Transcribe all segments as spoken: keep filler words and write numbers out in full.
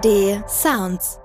A R D Sounds.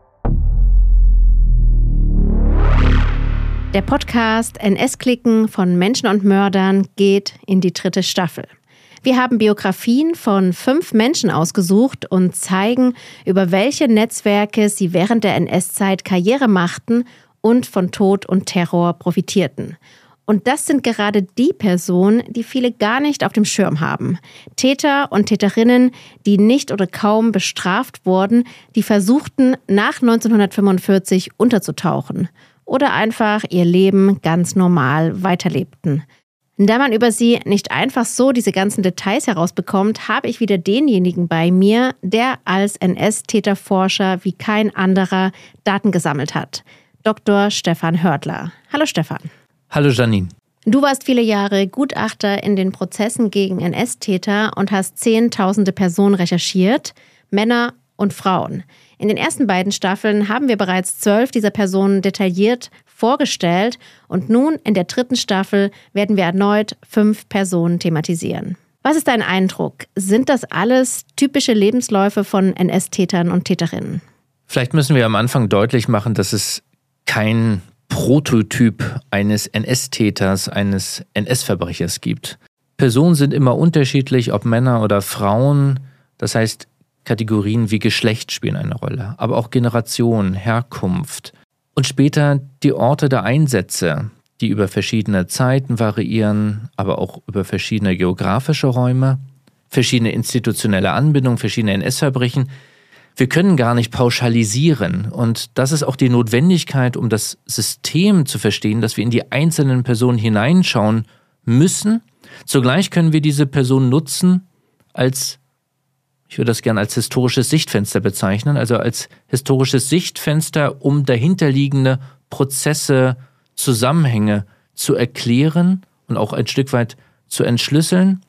Der Podcast N S-Klicken von Menschen und Mördern geht in die dritte Staffel. Wir haben Biografien von fünf Menschen ausgesucht und zeigen, über welche Netzwerke sie während der N S-Zeit Karriere machten und von Tod und Terror profitierten. Und das sind gerade die Personen, die viele gar nicht auf dem Schirm haben. Täter und Täterinnen, die nicht oder kaum bestraft wurden, die versuchten, nach neunzehnhundertfünfundvierzig unterzutauchen oder einfach ihr Leben ganz normal weiterlebten. Da man über sie nicht einfach so diese ganzen Details herausbekommt, habe ich wieder denjenigen bei mir, der als N S-Täterforscher wie kein anderer Daten gesammelt hat. Doktor Stefan Hördler. Hallo Stefan. Hallo Janine. Du warst viele Jahre Gutachter in den Prozessen gegen N S-Täter und hast zehntausende Personen recherchiert, Männer und Frauen. In den ersten beiden Staffeln haben wir bereits zwölf dieser Personen detailliert vorgestellt und nun in der dritten Staffel werden wir erneut fünf Personen thematisieren. Was ist dein Eindruck? Sind das alles typische Lebensläufe von N S-Tätern und Täterinnen? Vielleicht müssen wir am Anfang deutlich machen, dass es kein Prototyp eines N S-Täters, eines N S-Verbrechers gibt. Personen sind immer unterschiedlich, ob Männer oder Frauen. Das heißt, Kategorien wie Geschlecht spielen eine Rolle, aber auch Generation, Herkunft und später die Orte der Einsätze, die über verschiedene Zeiten variieren, aber auch über verschiedene geografische Räume, verschiedene institutionelle Anbindungen, verschiedene N S-Verbrechen. Wir können gar nicht pauschalisieren und das ist auch die Notwendigkeit, um das System zu verstehen, dass wir in die einzelnen Personen hineinschauen müssen. Zugleich können wir diese Person nutzen als, ich würde das gerne als historisches Sichtfenster bezeichnen, also als historisches Sichtfenster, um dahinterliegende Prozesse, Zusammenhänge zu erklären und auch ein Stück weit zu entschlüsseln.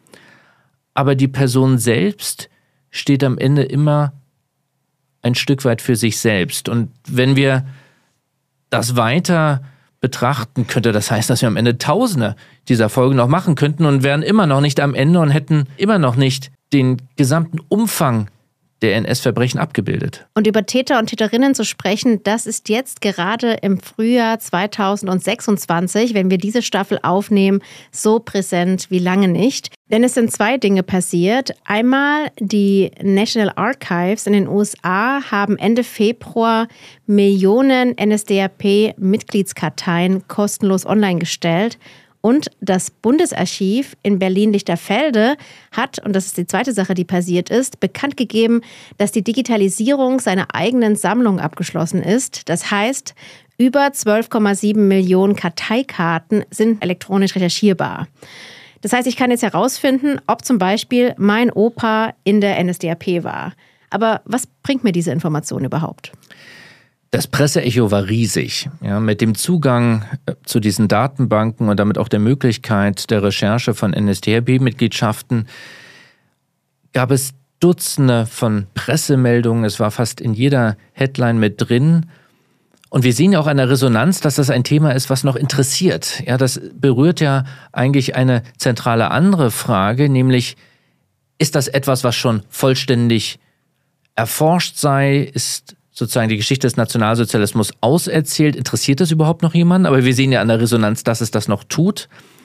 Aber die Person selbst steht am Ende immer ein Stück weit für sich selbst. Und wenn wir das weiter betrachten, könnte das heißen, dass wir am Ende Tausende dieser Folgen noch machen könnten und wären immer noch nicht am Ende und hätten immer noch nicht den gesamten Umfang der N S-Verbrechen abgebildet. Und über Täter und Täterinnen zu sprechen, das ist jetzt gerade im Frühjahr zweitausendsechsundzwanzig, wenn wir diese Staffel aufnehmen, so präsent wie lange nicht. Denn es sind zwei Dinge passiert. Einmal, die National Archives in den U S A haben Ende Februar Millionen N S D A P-Mitgliedskarteien kostenlos online gestellt. Und das Bundesarchiv in Berlin-Lichterfelde hat, und das ist die zweite Sache, die passiert ist, bekannt gegeben, dass die Digitalisierung seiner eigenen Sammlung abgeschlossen ist. Das heißt, über zwölf Komma sieben Millionen Karteikarten sind elektronisch recherchierbar. Das heißt, ich kann jetzt herausfinden, ob zum Beispiel mein Opa in der N S D A P war. Aber was bringt mir diese Information überhaupt? Das Presseecho war riesig. Ja, mit dem Zugang zu diesen Datenbanken und damit auch der Möglichkeit der Recherche von N S D A P-Mitgliedschaften gab es Dutzende von Pressemeldungen. Es war fast in jeder Headline mit drin. Und wir sehen ja auch an der Resonanz, dass das ein Thema ist, was noch interessiert. Ja, das berührt ja eigentlich eine zentrale andere Frage, nämlich, ist das etwas, was schon vollständig erforscht sei? Ist sozusagen die Geschichte des Nationalsozialismus auserzählt? Interessiert das überhaupt noch jemanden? Aber wir sehen ja an der Resonanz, dass es das noch tut.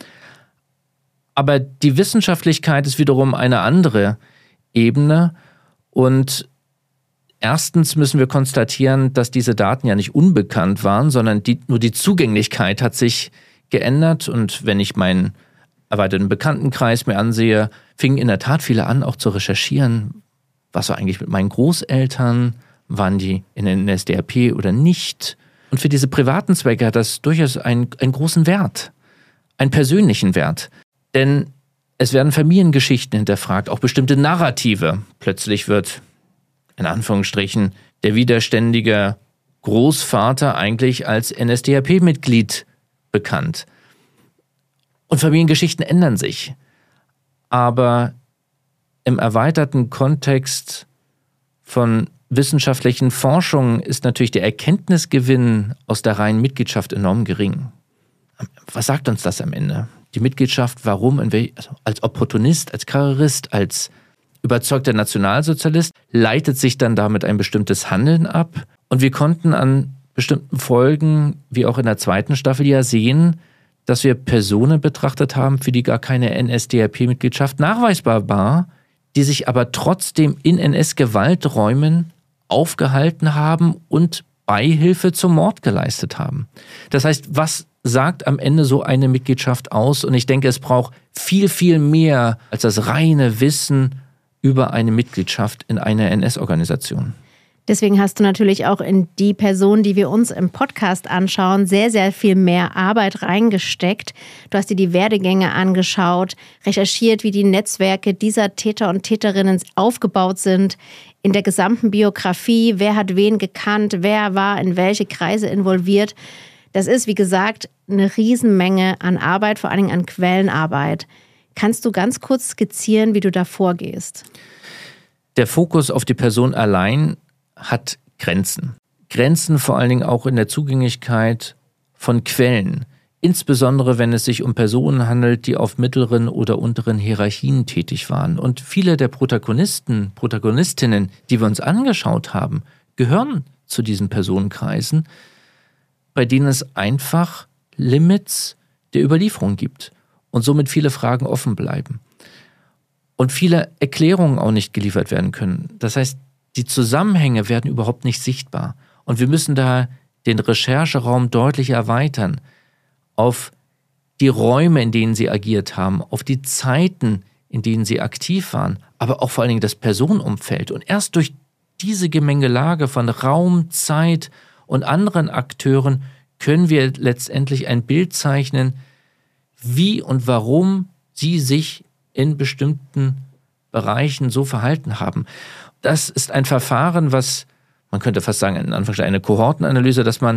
Aber die Wissenschaftlichkeit ist wiederum eine andere Ebene. Und erstens müssen wir konstatieren, dass diese Daten ja nicht unbekannt waren, sondern die, nur die Zugänglichkeit hat sich geändert. Und wenn ich meinen erweiterten Bekanntenkreis mir ansehe, fingen in der Tat viele an, auch zu recherchieren, was war eigentlich mit meinen Großeltern, waren die in der N S D A P oder nicht. Und für diese privaten Zwecke hat das durchaus einen, einen großen Wert, einen persönlichen Wert. Denn es werden Familiengeschichten hinterfragt, auch bestimmte Narrative. Plötzlich wird, in Anführungsstrichen, der widerständige Großvater eigentlich als N S D A P-Mitglied bekannt. Und Familiengeschichten ändern sich. Aber im erweiterten Kontext von wissenschaftlichen Forschung ist natürlich der Erkenntnisgewinn aus der reinen Mitgliedschaft enorm gering. Was sagt uns das am Ende? Die Mitgliedschaft, warum, in welch, also als Opportunist, als Karrierist, als überzeugter Nationalsozialist, leitet sich dann damit ein bestimmtes Handeln ab. Und wir konnten an bestimmten Folgen, wie auch in der zweiten Staffel, ja sehen, dass wir Personen betrachtet haben, für die gar keine N S D A P-Mitgliedschaft nachweisbar war, die sich aber trotzdem in N S-Gewalträumen aufgehalten haben und Beihilfe zum Mord geleistet haben. Das heißt, was sagt am Ende so eine Mitgliedschaft aus? Und ich denke, es braucht viel, viel mehr als das reine Wissen über eine Mitgliedschaft in einer N S-Organisation. Deswegen hast du natürlich auch in die Person, die wir uns im Podcast anschauen, sehr, sehr viel mehr Arbeit reingesteckt. Du hast dir die Werdegänge angeschaut, recherchiert, wie die Netzwerke dieser Täter und Täterinnen aufgebaut sind, in der gesamten Biografie, wer hat wen gekannt, wer war in welche Kreise involviert. Das ist, wie gesagt, eine Riesenmenge an Arbeit, vor allen Dingen an Quellenarbeit. Kannst du ganz kurz skizzieren, wie du da vorgehst? Der Fokus auf die Person allein hat Grenzen. Grenzen vor allen Dingen auch in der Zugänglichkeit von Quellen. Insbesondere, wenn es sich um Personen handelt, die auf mittleren oder unteren Hierarchien tätig waren. Und viele der Protagonisten, Protagonistinnen, die wir uns angeschaut haben, gehören zu diesen Personenkreisen, bei denen es einfach Limits der Überlieferung gibt und somit viele Fragen offen bleiben. Und viele Erklärungen auch nicht geliefert werden können. Das heißt, die Zusammenhänge werden überhaupt nicht sichtbar. Und wir müssen da den Rechercheraum deutlich erweitern auf die Räume, in denen sie agiert haben, auf die Zeiten, in denen sie aktiv waren, aber auch vor allen Dingen das Personenumfeld. Und erst durch diese Gemengelage von Raum, Zeit und anderen Akteuren können wir letztendlich ein Bild zeichnen, wie und warum sie sich in bestimmten Bereichen so verhalten haben. Das ist ein Verfahren, was, man könnte fast sagen, in Anführungszeichen eine Kohortenanalyse, dass man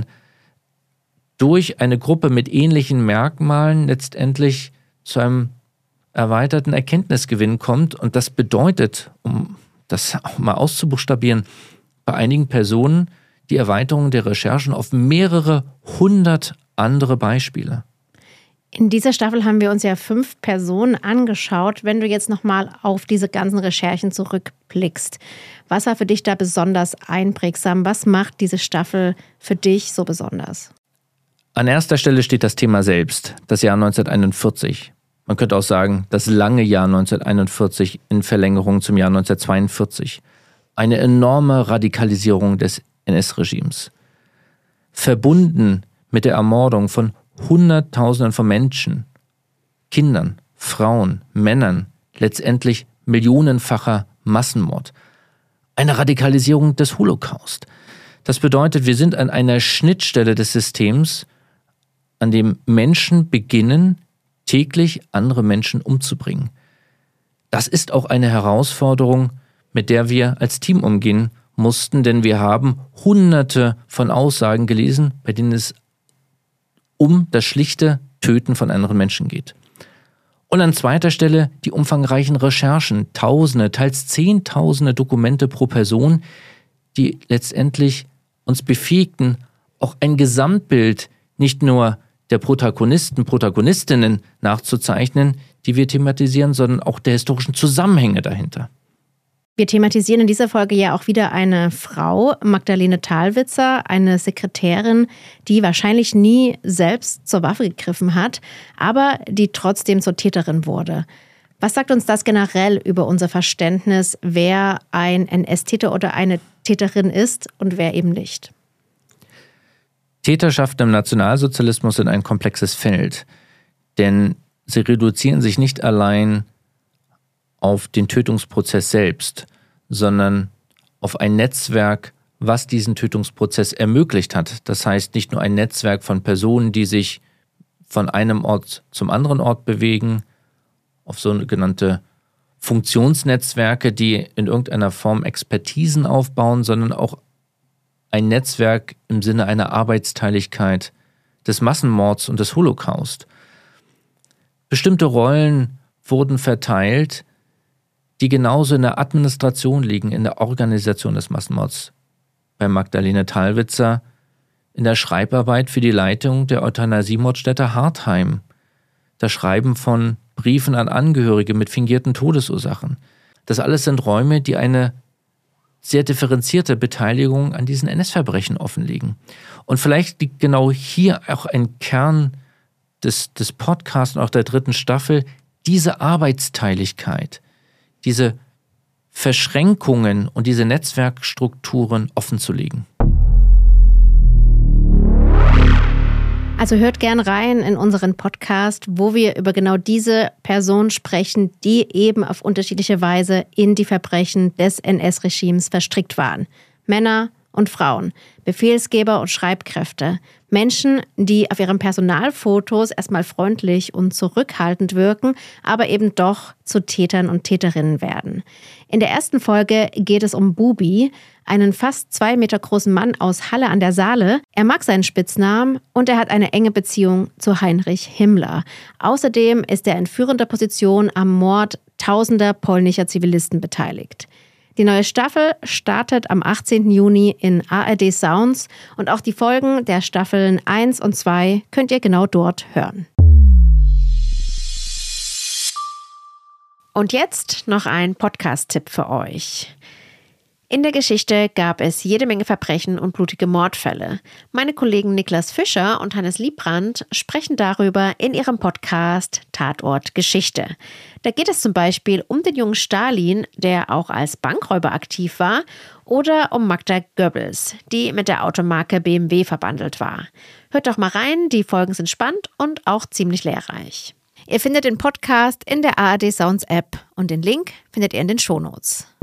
durch eine Gruppe mit ähnlichen Merkmalen letztendlich zu einem erweiterten Erkenntnisgewinn kommt. Und das bedeutet, um das auch mal auszubuchstabieren, bei einigen Personen die Erweiterung der Recherchen auf mehrere hundert andere Beispiele. In dieser Staffel haben wir uns ja fünf Personen angeschaut. Wenn du jetzt nochmal auf diese ganzen Recherchen zurückblickst, was war für dich da besonders einprägsam? Was macht diese Staffel für dich so besonders? An erster Stelle steht das Thema selbst, das Jahr neunzehnhunderteinundvierzig. Man könnte auch sagen, das lange Jahr neunzehnhunderteinundvierzig in Verlängerung zum Jahr neunzehnhundertzweiundvierzig. Eine enorme Radikalisierung des N S-Regimes. Verbunden mit der Ermordung von Hunderttausenden von Menschen, Kindern, Frauen, Männern, letztendlich millionenfacher Massenmord. Eine Radikalisierung des Holocaust. Das bedeutet, wir sind an einer Schnittstelle des Systems, an dem Menschen beginnen, täglich andere Menschen umzubringen. Das ist auch eine Herausforderung, mit der wir als Team umgehen mussten, denn wir haben hunderte von Aussagen gelesen, bei denen es um das schlichte Töten von anderen Menschen geht. Und an zweiter Stelle die umfangreichen Recherchen, Tausende, teils Zehntausende Dokumente pro Person, die letztendlich uns befähigten, auch ein Gesamtbild nicht nur der Protagonisten, Protagonistinnen nachzuzeichnen, die wir thematisieren, sondern auch der historischen Zusammenhänge dahinter. Wir thematisieren in dieser Folge ja auch wieder eine Frau, Magdalene Thalwitzer, eine Sekretärin, die wahrscheinlich nie selbst zur Waffe gegriffen hat, aber die trotzdem zur Täterin wurde. Was sagt uns das generell über unser Verständnis, wer ein N S-Täter oder eine Täterin ist und wer eben nicht? Täterschaften im Nationalsozialismus sind ein komplexes Feld, denn sie reduzieren sich nicht allein auf den Tötungsprozess selbst, sondern auf ein Netzwerk, was diesen Tötungsprozess ermöglicht hat. Das heißt nicht nur ein Netzwerk von Personen, die sich von einem Ort zum anderen Ort bewegen, auf sogenannte Funktionsnetzwerke, die in irgendeiner Form Expertisen aufbauen, sondern auch ein Netzwerk im Sinne einer Arbeitsteiligkeit des Massenmords und des Holocaust. Bestimmte Rollen wurden verteilt, die genauso in der Administration liegen, in der Organisation des Massenmords. Bei Magdalene Thalwitzer in der Schreibarbeit für die Leitung der Euthanasiemordstätte Hartheim. Das Schreiben von Briefen an Angehörige mit fingierten Todesursachen. Das alles sind Räume, die eine sehr differenzierte Beteiligung an diesen N S-Verbrechen offenlegen. Und vielleicht liegt genau hier auch ein Kern des, des Podcasts und auch der dritten Staffel, diese Arbeitsteiligkeit, diese Verschränkungen und diese Netzwerkstrukturen offenzulegen. Also hört gern rein in unseren Podcast, wo wir über genau diese Personen sprechen, die eben auf unterschiedliche Weise in die Verbrechen des N S-Regimes verstrickt waren. Männer und Frauen, Befehlsgeber und Schreibkräfte, Menschen, die auf ihren Personalfotos erstmal freundlich und zurückhaltend wirken, aber eben doch zu Tätern und Täterinnen werden. In der ersten Folge geht es um Bubi, einen fast zwei Meter großen Mann aus Halle an der Saale. Er mag seinen Spitznamen und er hat eine enge Beziehung zu Heinrich Himmler. Außerdem ist er in führender Position am Mord tausender polnischer Zivilisten beteiligt. Die neue Staffel startet am achtzehnten Juni in A R D Sounds und auch die Folgen der Staffeln eins und zwei könnt ihr genau dort hören. Und jetzt noch ein Podcast-Tipp für euch. In der Geschichte gab es jede Menge Verbrechen und blutige Mordfälle. Meine Kollegen Niklas Fischer und Hannes Liebrandt sprechen darüber in ihrem Podcast Tatort Geschichte. Da geht es zum Beispiel um den jungen Stalin, der auch als Bankräuber aktiv war, oder um Magda Goebbels, die mit der Automarke B M W verbandelt war. Hört doch mal rein, die Folgen sind spannend und auch ziemlich lehrreich. Ihr findet den Podcast in der A R D Sounds App und den Link findet ihr in den Shownotes.